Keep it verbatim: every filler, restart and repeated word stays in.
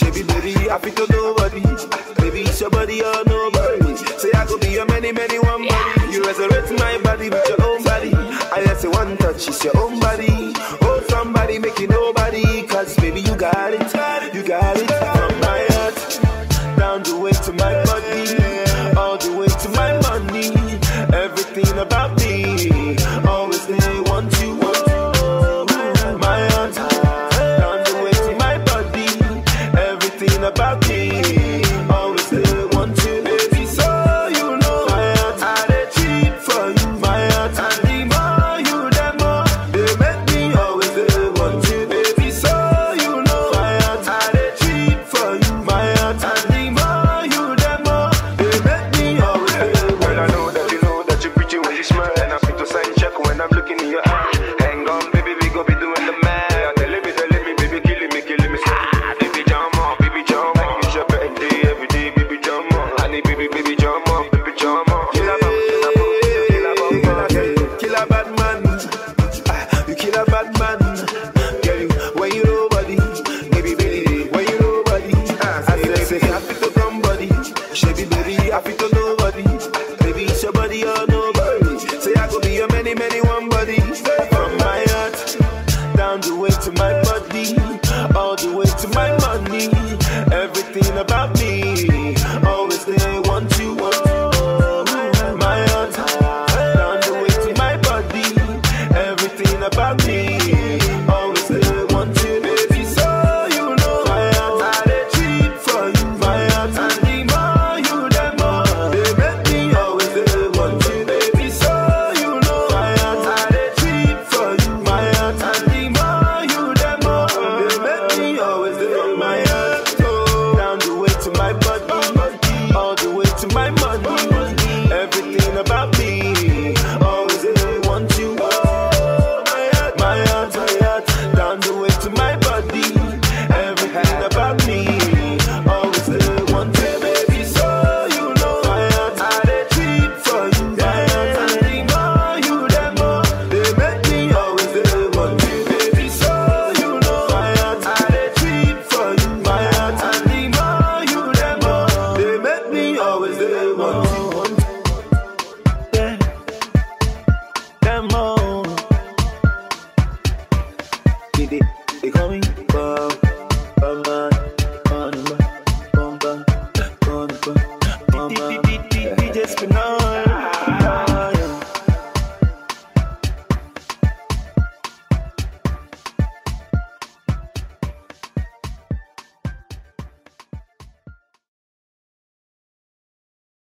Baby, baby, I feel to nobody. Baby, it's your body or nobody. Say I could be your many, many one body. You resurrect my body with your own body. I just say one touch, it's your own body. Oh, somebody make it nobody. Cause baby, you got it, you got it. From my heart, down the way to my body, all the way to my money. Everything about me, always they want you, want you. My heart, down the way to my body. Everything about me, always they want you, baby. So you know, my heart, I dey cheat for you. My heart, and the more you, the more they make me always they want you, baby. So you know, my heart, I dey cheat for you. My heart, and the more you, the more they make me always they want you. Well, I know that you know that you're pretty when you smile, and I feel to sign check when I'm looking in your eyes. Hang on, baby, we gon' be doing the math. Yeah, tell me, tell me, baby, killing me, killing me. Ah, baby, jump on, baby, jump on. It's your birthday every day, baby, jump on. Honey, baby, baby, jump on, baby, jump on. Kill a bum, kill a bum, kill a bum, kill a bum. Kill a bad man, ah, you kill a bad man. Girl, you, when you nobody, baby, baby, when you nobody. Ah, I say, say, happy to somebody, baby, baby, happy to nobody. Baby, it's your body or nobody. Say I could be your many, many one body. From my heart, down the way to my body, all the way to my money. Everything about me, all